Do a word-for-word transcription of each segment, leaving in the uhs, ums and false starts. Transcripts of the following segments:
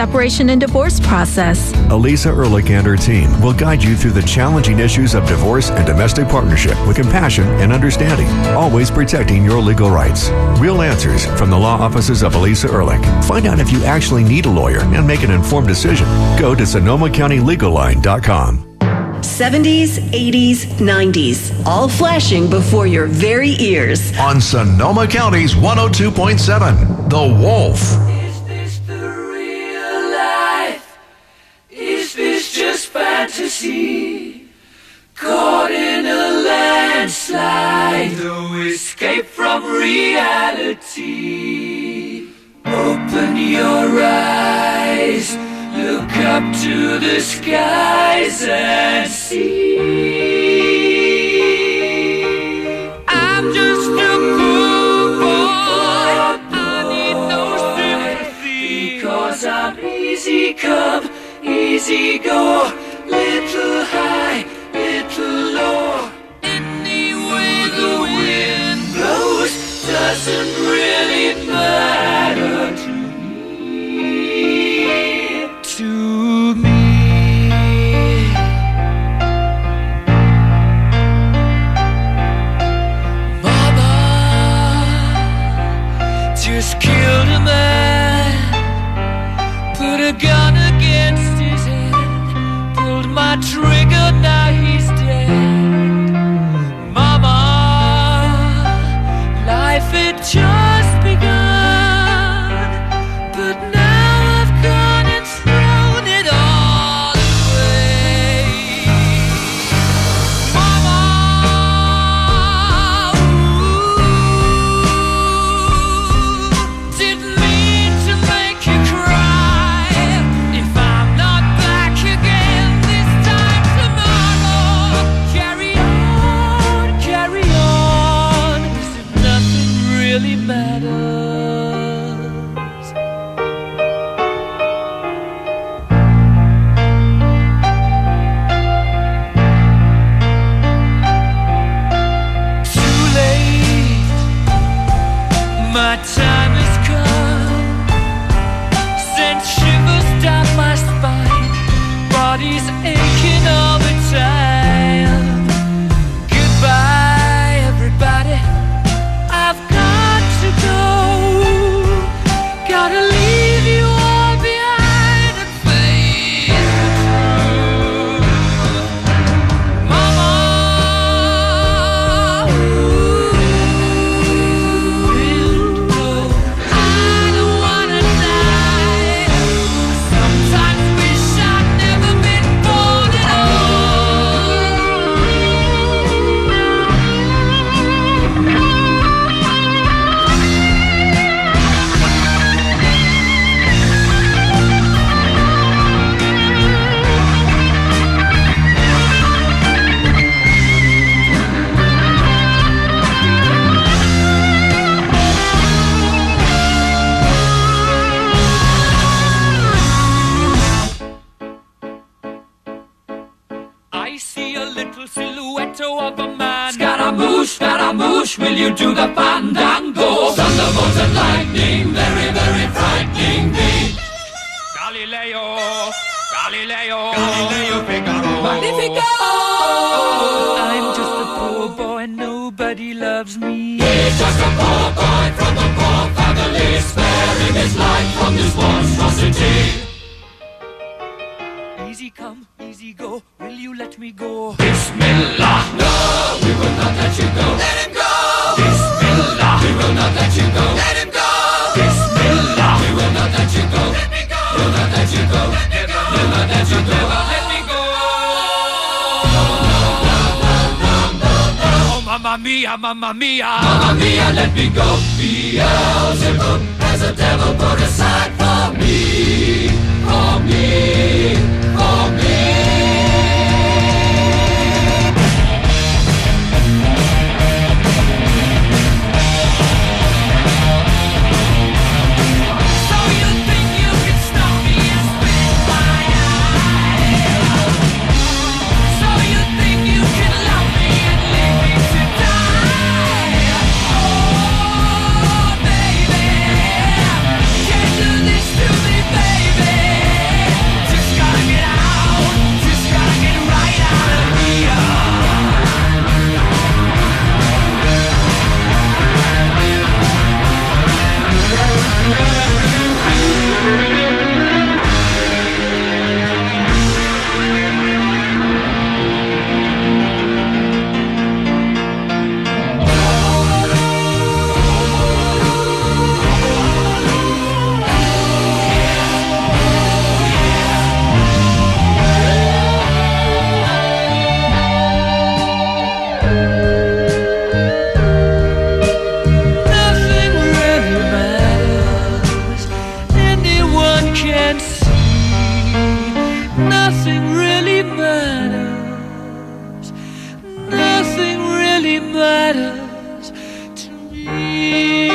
separation and divorce process. Elisa Ehrlich and her team will guide you through the challenging issues of divorce and domestic partnership with compassion and understanding, always protecting your legal rights. Real answers from the law offices of Elisa Ehrlich. Find out if you actually need a lawyer and make an informed decision. Go to Sonoma County Legal Line dot com. seventies, eighties, nineties, all flashing before your very ears. On Sonoma County's one oh two point seven, The Wolf. Is this the real life? Is this just fantasy? Caught in a landslide, no escape from reality. Open your eyes, look up to the skies and see. I'm just a poor boy, I need no sympathy, because I'm easy come, easy go, little high, little low. Any way the wind blows doesn't really matter to to me. Mama just killed a man, put a gun against his head, pulled my trigger, now he's dead. Mama, life had just begun, but now I've gone and thrown it all away. Mama, ooh, didn't mean to make you cry. If I'm not back again this time tomorrow, carry on, carry on, as if nothing really matters. Too late, my time has come, sent shivers down my spine, body's aching all the time. Goodbye, everybody, I've got to go, gotta leave you all behind and face the truth. Mama, ooh, I don't wanna die. Sometimes wish I'd never been born at I see a little silhouette of a man. Scaramouche, Scaramouche, will you do the fandango? Thunderbolts and lightning, very, very frightening me. Galileo, Galileo, Galileo Figaro. Magnifico! I'm just a poor boy, nobody loves me. He's just a poor boy from a poor family, sparing his life from this monstrosity. Easy come, easy go, will you let me go? Bismillah, no, we will not let you go. Let him go! Bismillah, we will not let you go. Let him go! Bismillah, we will not let you go. Let me go! We'll not let you go. Let me go! We'll not let you go. Let me go! No, no, no, no, no, no, no. Oh, mamma mia, mamma mia. Mamma mia, let me go. Beelzebub has a devil put aside for me. For me. For me. So you think you can stop me and spit my eye? So you think you can love me and leave me to die? Oh, baby, can't do this to me, baby. matters to me.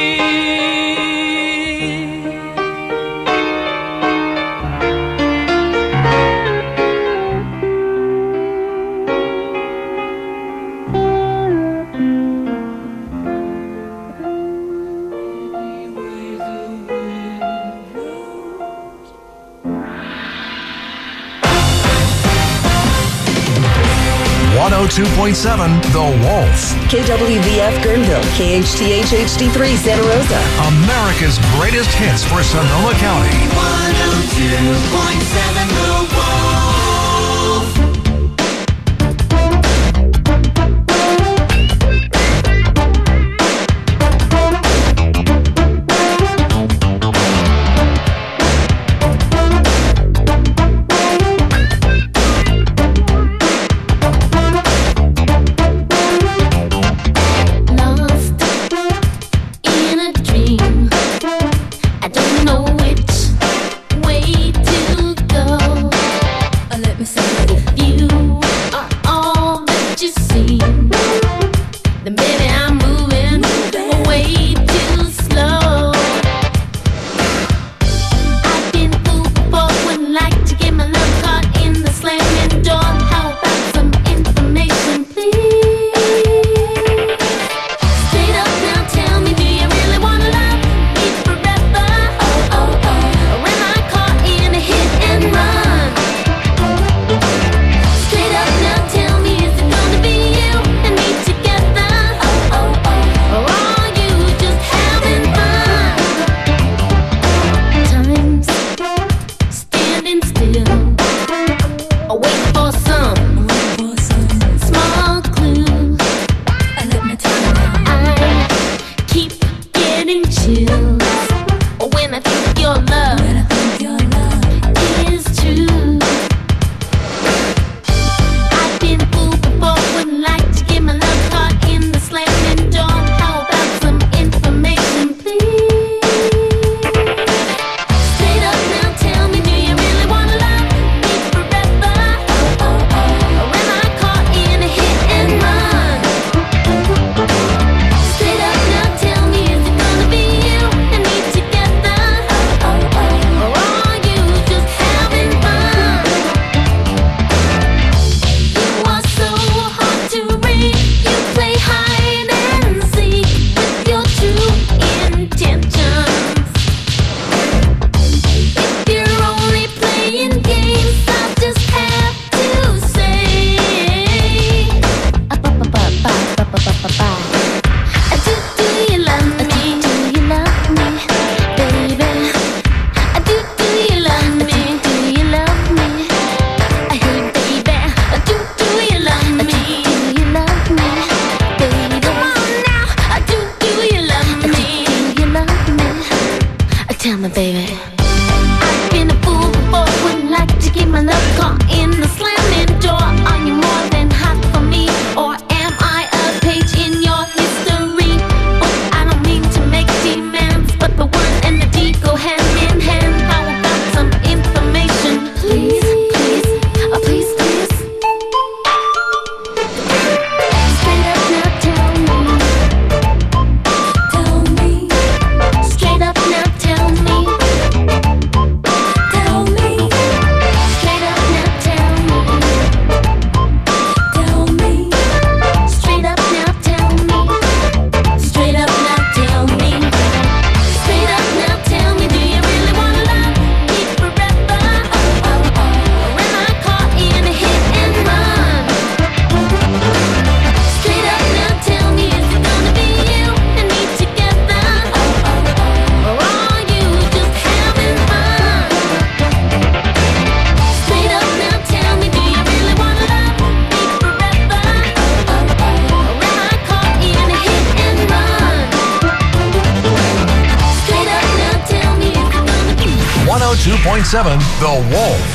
one oh two point seven The Wolf. K W V F Guerneville, K H T H H D three Santa Rosa. America's greatest hits for Sonoma County. one oh two point seven The Wolf. one oh two point seven The Wolf.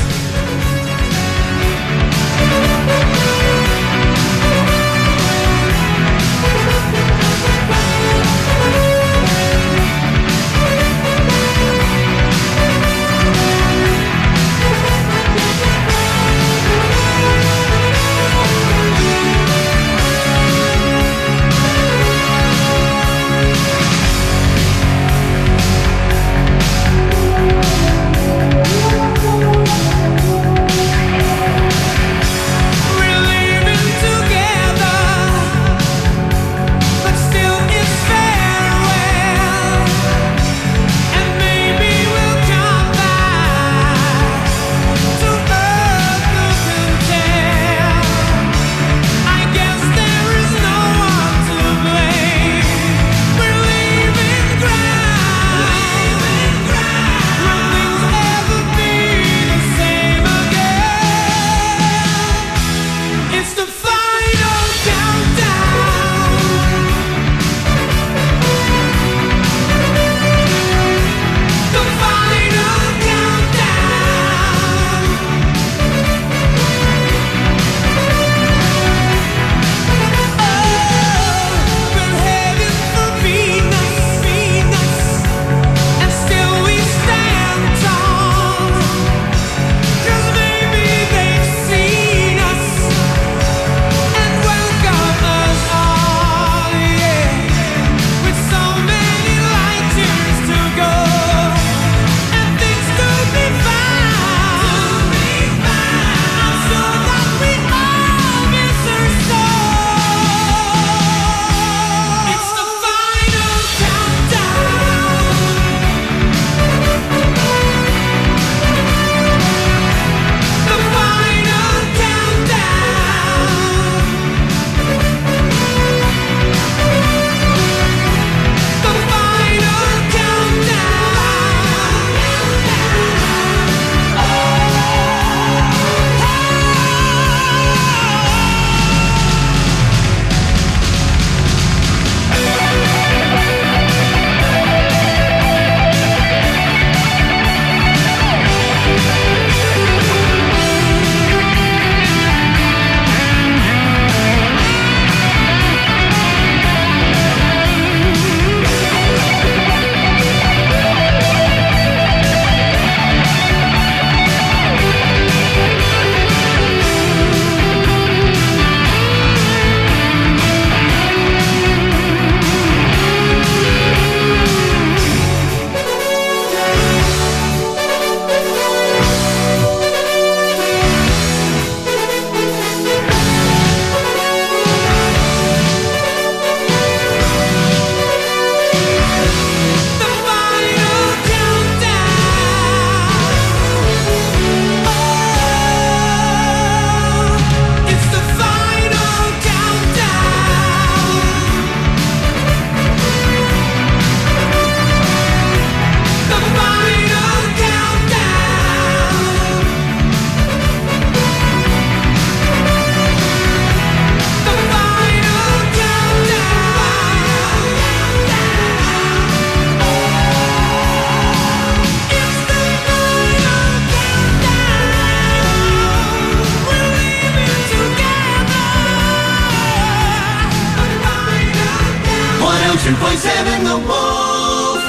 The Wolf.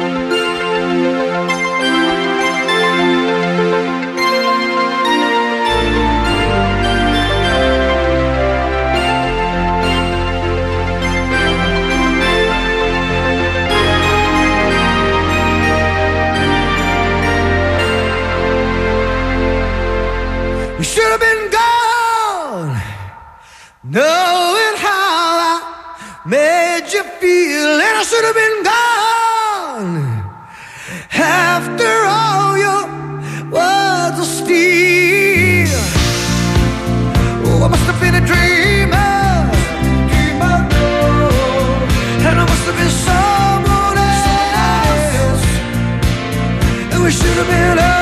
We should have been gone, knowing how I made you feel, and I should have been gone after all your words of steel. Oh, I must have been a dreamer, dreamer, and I must have been someone else, and we should have been over.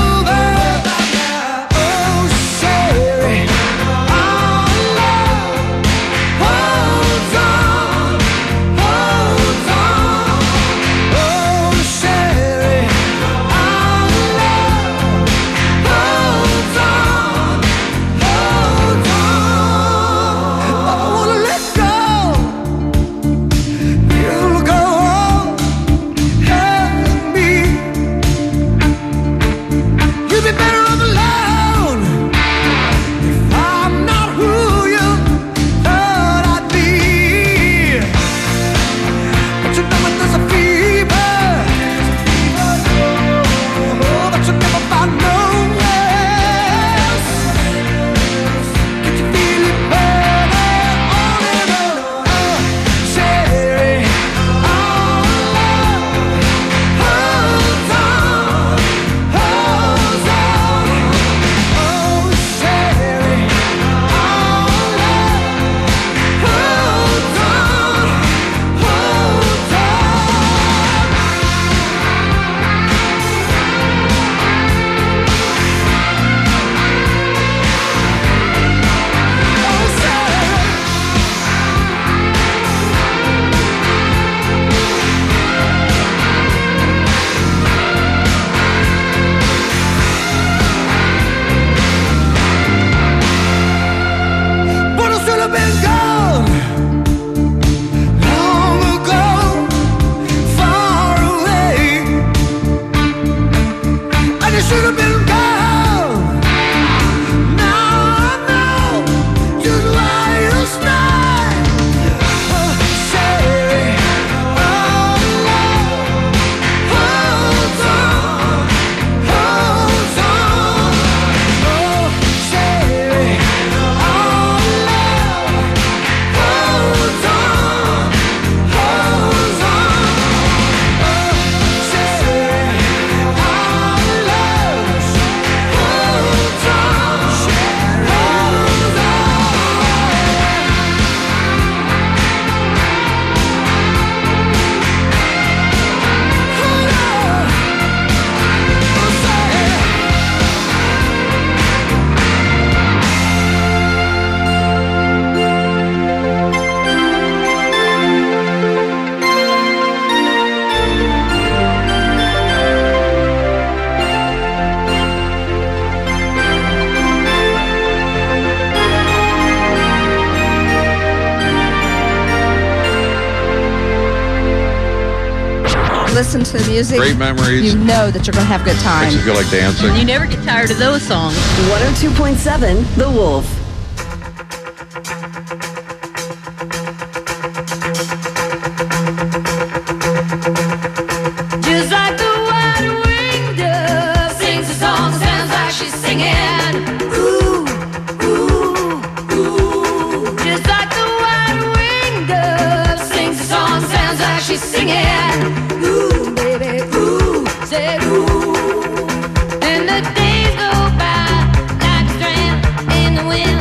Listen to the music. Great memories. You know that you're going to have a good time. Makes you feel like dancing. You never get tired of those songs. one oh two point seven The Wolf. Just like the white-winged dove sings a song, sounds like she's singing. Ooh, ooh, ooh. Just like the white-winged dove sings a song, sounds like she's singing. Ooh, baby, ooh, say ooh. And the days go by like a strand in the wind.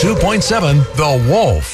two point seven The Wolf.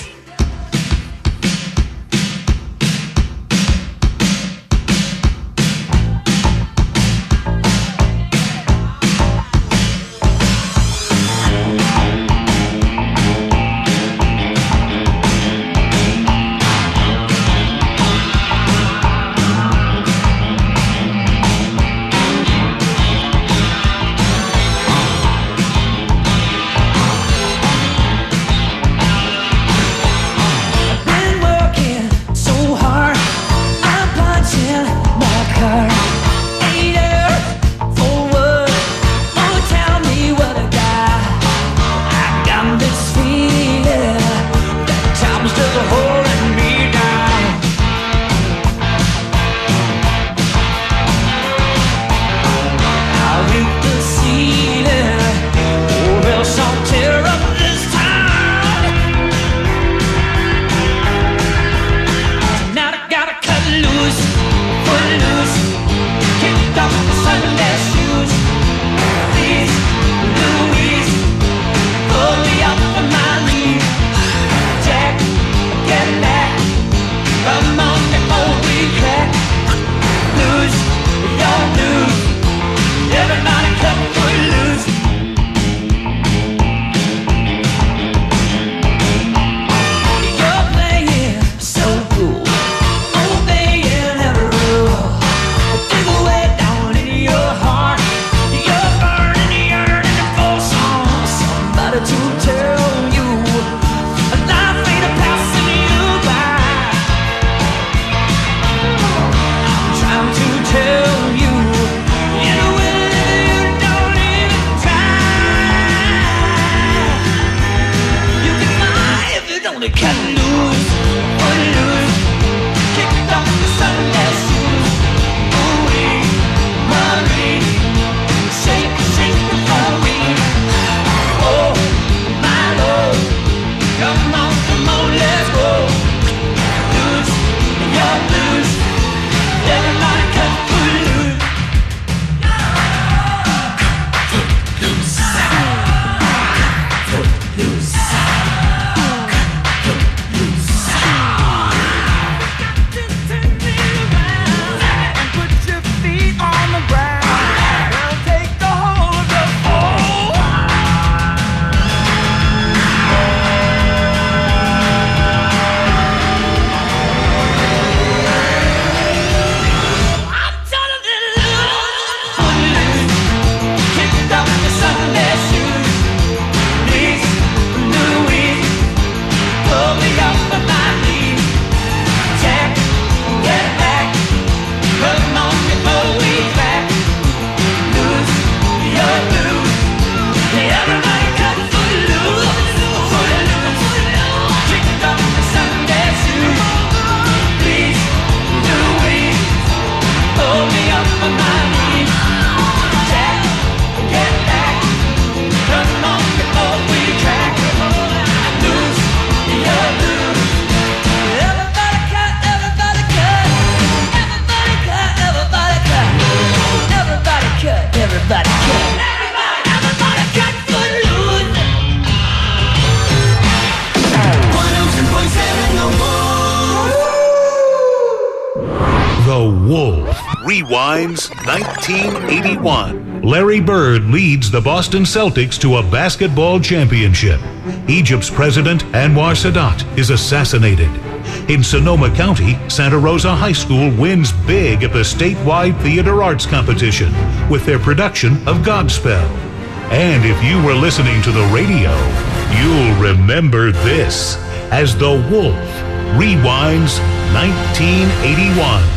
Wolf rewinds nineteen eighty-one. Larry Bird leads the Boston Celtics to a basketball championship. Egypt's president, Anwar Sadat, is assassinated. In Sonoma County, Santa Rosa High School wins big at the statewide theater arts competition with their production of Godspell. And if you were listening to the radio, you'll remember this as The Wolf rewinds nineteen eighty-one.